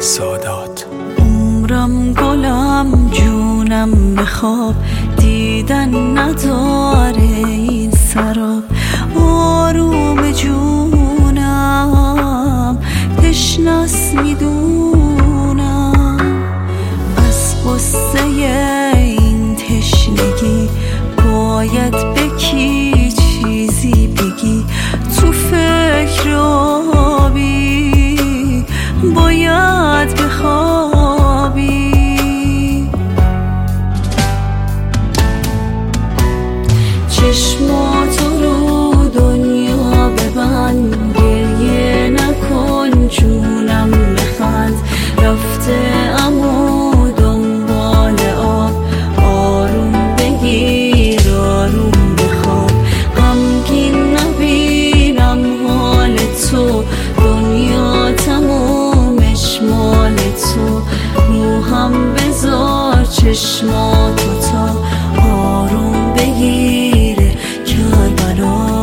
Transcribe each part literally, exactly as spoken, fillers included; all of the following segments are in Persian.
سادات. عمرم گلم جونم به خواب دیدن نداره این سراب. آروم جونم تشنس میدونم، از قصه این تشنگی باید به کی چیزی بگی. تو فکر آبی باید بخوابی. چشماتو رو دنیا ببند، گریه نکن جونم بخند. رفته امو دنبال آب، آروم بگیر آروم بخواب. غمگین نبینم حال تو، دنیا تمومش مال تو. روحم بذار چشماتو تا آروم بگیره کربلا.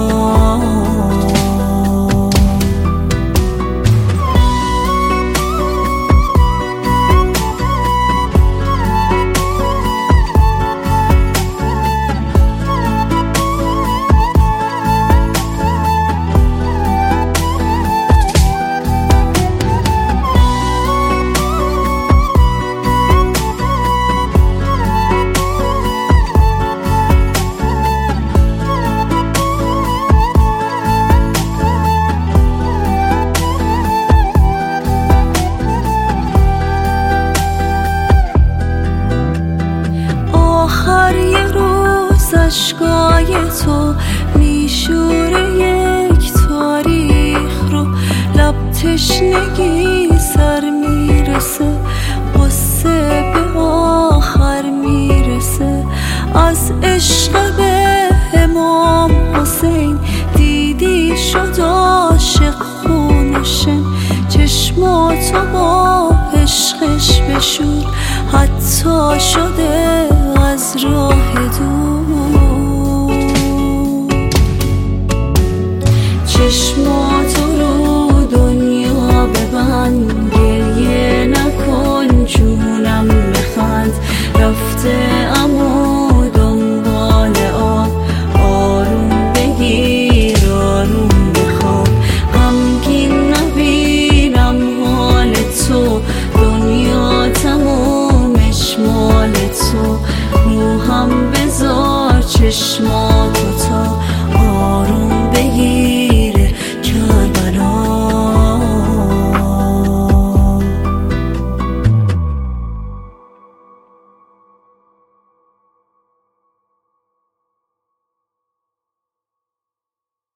آخر یه روز اشکای تو میشوره یک تاریخ رو. لب تشنگی سر میرسه، قصه به آخر میرسه. از عشق به امام حسین دیدی شد عاشق خونشن. چشماتو با عشقش بشور، حتی شده از راه